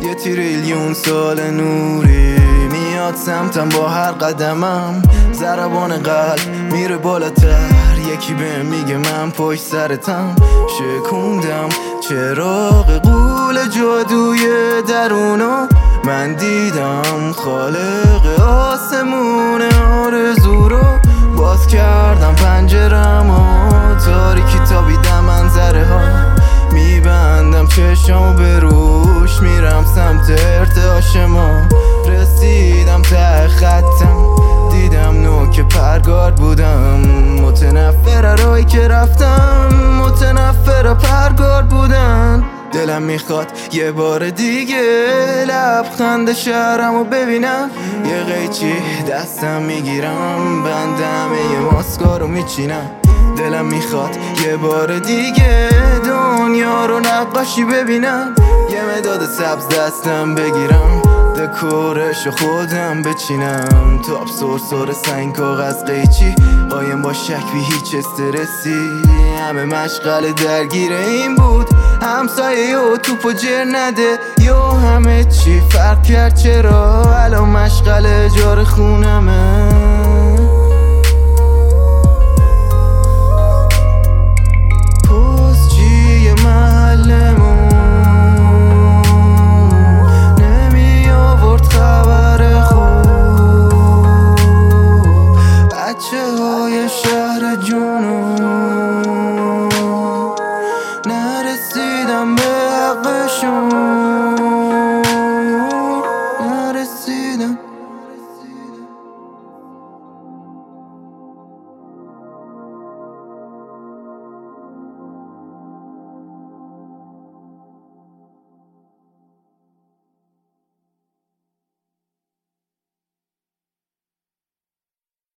یه تریلیون سال نوری میاد سمتم با هر قدمم. ضربان قلب میره بالاتر، یکی بهم میگه من پشت سرتم. شکوندم چراغ غول جادوی درونو، من دیدم خالق آسمون آرزو رو. باز کردم پنجره‌مو، تاریکی تابیدم منظره ها. میبندم چشمو به روش، میرم سمت ارتعاش ما. رسیدم ته خطم، دیدم نوک پرگار بودم. متنفر راهی که رفتم، متنفر پرگار بودن. دلم میخواد یه بار دیگه لبخند شهرمو ببینم. یه قیچی دستم میگیرم، بند همه ماسکارو میچینم. دلم میخواد یه بار دیگه دنیا رو نقاشی ببینم. یه مداد سبز دستم بگیرم، دکورشو خودم بچینم. تاب سرسر سنگ کاغذ قیچی، قایم با شک بی هیچ استرسی. همه مشغل درگیر این بود، همسایه و توپ و جر نده. یا همه چی فرق کرد، چرا الان مشغل اجاره خونمه. پستچی محلمون نمی آورد خبر خوب، بچه های شهر جنوب